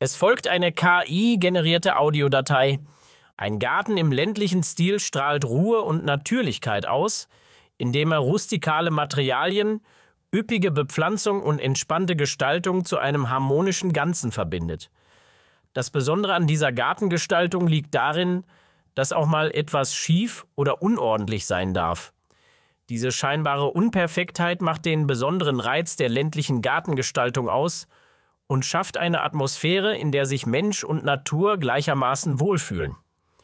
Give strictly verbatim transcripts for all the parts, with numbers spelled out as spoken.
Es folgt eine K I-generierte Audiodatei. Ein Garten im ländlichen Stil strahlt Ruhe und Natürlichkeit aus, indem er rustikale Materialien, üppige Bepflanzung und entspannte Gestaltung zu einem harmonischen Ganzen verbindet. Das Besondere an dieser Gartengestaltung liegt darin, dass auch mal etwas schief oder unordentlich sein darf. Diese scheinbare Unperfektheit macht den besonderen Reiz der ländlichen Gartengestaltung aus und schafft eine Atmosphäre, in der sich Mensch und Natur gleichermaßen wohlfühlen.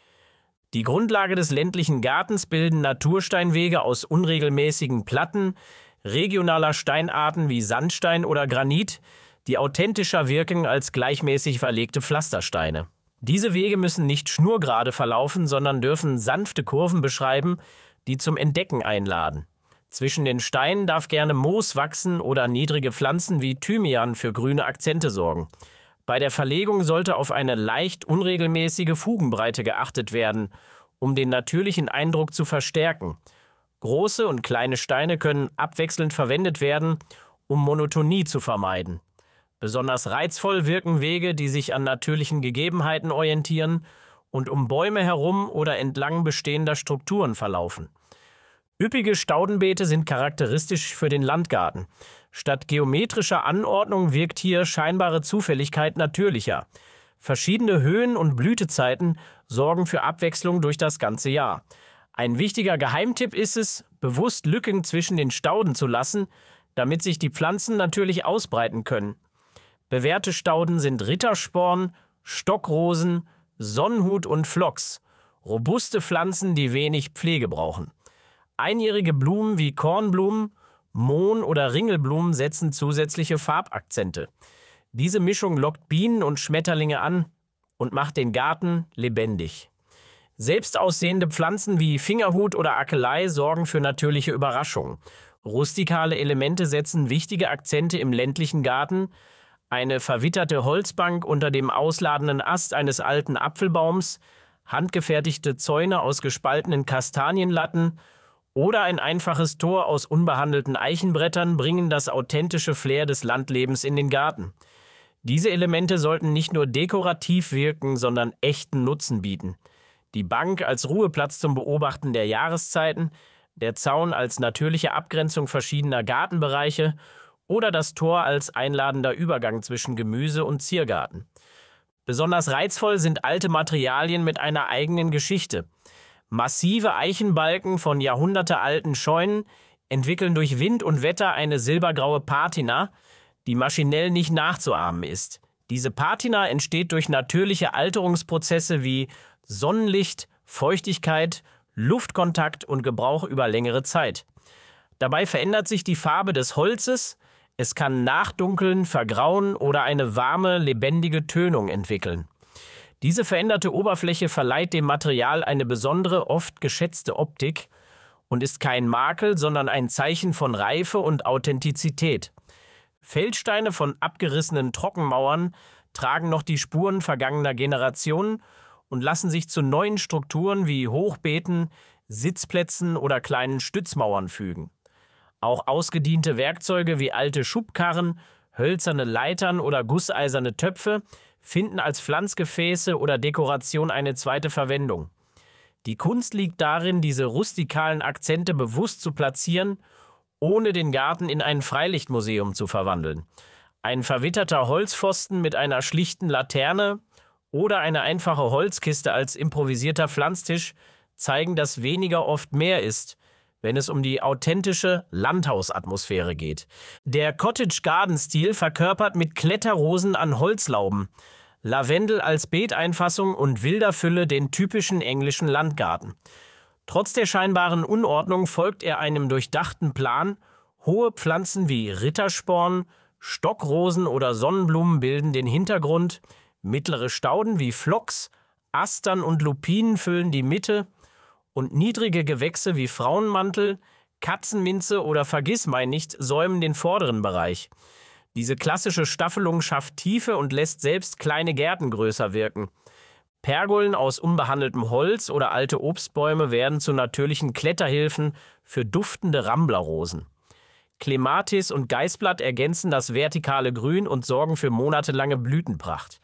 Die Grundlage des ländlichen Gartens bilden Natursteinwege aus unregelmäßigen Platten, regionaler Steinarten wie Sandstein oder Granit, die authentischer wirken als gleichmäßig verlegte Pflastersteine. Diese Wege müssen nicht schnurgerade verlaufen, sondern dürfen sanfte Kurven beschreiben, die zum Entdecken einladen. Zwischen den Steinen darf gerne Moos wachsen oder niedrige Pflanzen wie Thymian für grüne Akzente sorgen. Bei der Verlegung sollte auf eine leicht unregelmäßige Fugenbreite geachtet werden, um den natürlichen Eindruck zu verstärken. Große und kleine Steine können abwechselnd verwendet werden, um Monotonie zu vermeiden. Besonders reizvoll wirken Wege, die sich an natürlichen Gegebenheiten orientieren und um Bäume herum oder entlang bestehender Strukturen verlaufen. Üppige Staudenbeete sind charakteristisch für den Landgarten. Statt geometrischer Anordnung wirkt hier scheinbare Zufälligkeit natürlicher. Verschiedene Höhen und Blütezeiten sorgen für Abwechslung durch das ganze Jahr. Ein wichtiger Geheimtipp ist es, bewusst Lücken zwischen den Stauden zu lassen, damit sich die Pflanzen natürlich ausbreiten können. Bewährte Stauden sind Rittersporn, Stockrosen, Sonnenhut und Phlox, robuste Pflanzen, die wenig Pflege brauchen. Einjährige Blumen wie Kornblumen, Mohn- oder Ringelblumen setzen zusätzliche Farbakzente. Diese Mischung lockt Bienen und Schmetterlinge an und macht den Garten lebendig. Selbst aussehende Pflanzen wie Fingerhut oder Akelei sorgen für natürliche Überraschungen. Rustikale Elemente setzen wichtige Akzente im ländlichen Garten. Eine verwitterte Holzbank unter dem ausladenden Ast eines alten Apfelbaums, handgefertigte Zäune aus gespaltenen Kastanienlatten oder ein einfaches Tor aus unbehandelten Eichenbrettern bringen das authentische Flair des Landlebens in den Garten. Diese Elemente sollten nicht nur dekorativ wirken, sondern echten Nutzen bieten. Die Bank als Ruheplatz zum Beobachten der Jahreszeiten, der Zaun als natürliche Abgrenzung verschiedener Gartenbereiche oder das Tor als einladender Übergang zwischen Gemüse und Ziergarten. Besonders reizvoll sind alte Materialien mit einer eigenen Geschichte. Massive Eichenbalken von jahrhundertealten Scheunen entwickeln durch Wind und Wetter eine silbergraue Patina, die maschinell nicht nachzuahmen ist. Diese Patina entsteht durch natürliche Alterungsprozesse wie Sonnenlicht, Feuchtigkeit, Luftkontakt und Gebrauch über längere Zeit. Dabei verändert sich die Farbe des Holzes, es kann nachdunkeln, vergrauen oder eine warme, lebendige Tönung entwickeln. Diese veränderte Oberfläche verleiht dem Material eine besondere, oft geschätzte Optik und ist kein Makel, sondern ein Zeichen von Reife und Authentizität. Feldsteine von abgerissenen Trockenmauern tragen noch die Spuren vergangener Generationen und lassen sich zu neuen Strukturen wie Hochbeeten, Sitzplätzen oder kleinen Stützmauern fügen. Auch ausgediente Werkzeuge wie alte Schubkarren, hölzerne Leitern oder gusseiserne Töpfe finden als Pflanzgefäße oder Dekoration eine zweite Verwendung. Die Kunst liegt darin, diese rustikalen Akzente bewusst zu platzieren, ohne den Garten in ein Freilichtmuseum zu verwandeln. Ein verwitterter Holzpfosten mit einer schlichten Laterne oder eine einfache Holzkiste als improvisierter Pflanztisch zeigen, dass weniger oft mehr ist, wenn es um die authentische Landhausatmosphäre geht. Der Cottage-Garden-Stil verkörpert mit Kletterrosen an Holzlauben, Lavendel als Beeteinfassung und wilder Fülle den typischen englischen Landgarten. Trotz der scheinbaren Unordnung folgt er einem durchdachten Plan. Hohe Pflanzen wie Rittersporn, Stockrosen oder Sonnenblumen bilden den Hintergrund, mittlere Stauden wie Phlox, Astern und Lupinen füllen die Mitte und niedrige Gewächse wie Frauenmantel, Katzenminze oder Vergissmeinnicht säumen den vorderen Bereich. Diese klassische Staffelung schafft Tiefe und lässt selbst kleine Gärten größer wirken. Pergolen aus unbehandeltem Holz oder alte Obstbäume werden zu natürlichen Kletterhilfen für duftende Ramblerrosen. Klematis und Geißblatt ergänzen das vertikale Grün und sorgen für monatelange Blütenpracht.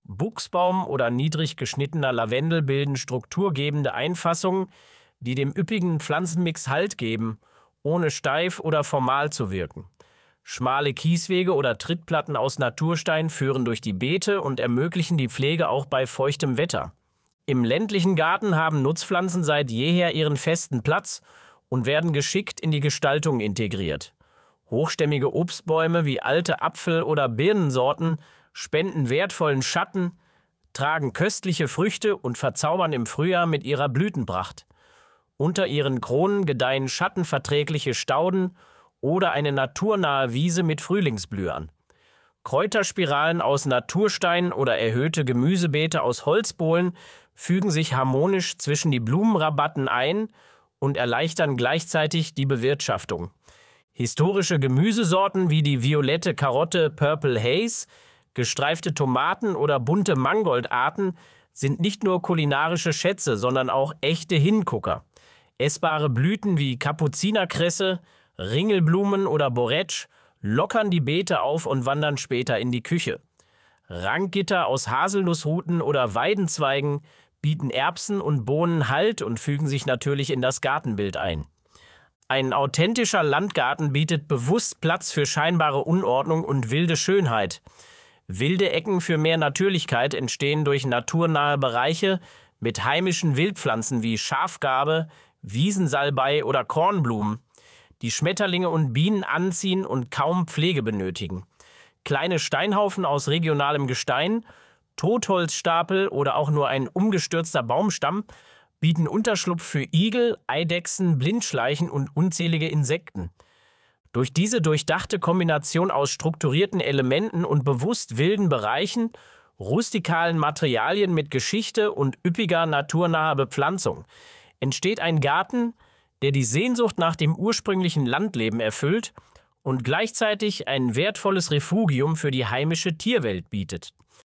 Buchsbaum oder niedrig geschnittener Lavendel bilden strukturgebende Einfassungen, die dem üppigen Pflanzenmix Halt geben, ohne steif oder formal zu wirken. Schmale Kieswege oder Trittplatten aus Naturstein führen durch die Beete und ermöglichen die Pflege auch bei feuchtem Wetter. Im ländlichen Garten haben Nutzpflanzen seit jeher ihren festen Platz und werden geschickt in die Gestaltung integriert. Hochstämmige Obstbäume wie alte Apfel- oder Birnensorten spenden wertvollen Schatten, tragen köstliche Früchte und verzaubern im Frühjahr mit ihrer Blütenpracht. Unter ihren Kronen gedeihen schattenverträgliche Stauden oder eine naturnahe Wiese mit Frühlingsblühern. Kräuterspiralen aus Naturstein oder erhöhte Gemüsebeete aus Holzbohlen fügen sich harmonisch zwischen die Blumenrabatten ein und erleichtern gleichzeitig die Bewirtschaftung. Historische Gemüsesorten wie die violette Karotte Purple Haze, gestreifte Tomaten oder bunte Mangoldarten sind nicht nur kulinarische Schätze, sondern auch echte Hingucker. Essbare Blüten wie Kapuzinerkresse, Ringelblumen oder Borretsch lockern die Beete auf und wandern später in die Küche. Rankgitter aus Haselnussruten oder Weidenzweigen bieten Erbsen und Bohnen Halt und fügen sich natürlich in das Gartenbild ein. Ein authentischer Landgarten bietet bewusst Platz für scheinbare Unordnung und wilde Schönheit. Wilde Ecken für mehr Natürlichkeit entstehen durch naturnahe Bereiche mit heimischen Wildpflanzen wie Schafgarbe, Wiesensalbei oder Kornblumen, die Schmetterlinge und Bienen anziehen und kaum Pflege benötigen. Kleine Steinhaufen aus regionalem Gestein, Totholzstapel oder auch nur ein umgestürzter Baumstamm bieten Unterschlupf für Igel, Eidechsen, Blindschleichen und unzählige Insekten. Durch diese durchdachte Kombination aus strukturierten Elementen und bewusst wilden Bereichen, rustikalen Materialien mit Geschichte und üppiger naturnaher Bepflanzung entsteht ein Garten, der die Sehnsucht nach dem ursprünglichen Landleben erfüllt und gleichzeitig ein wertvolles Refugium für die heimische Tierwelt bietet.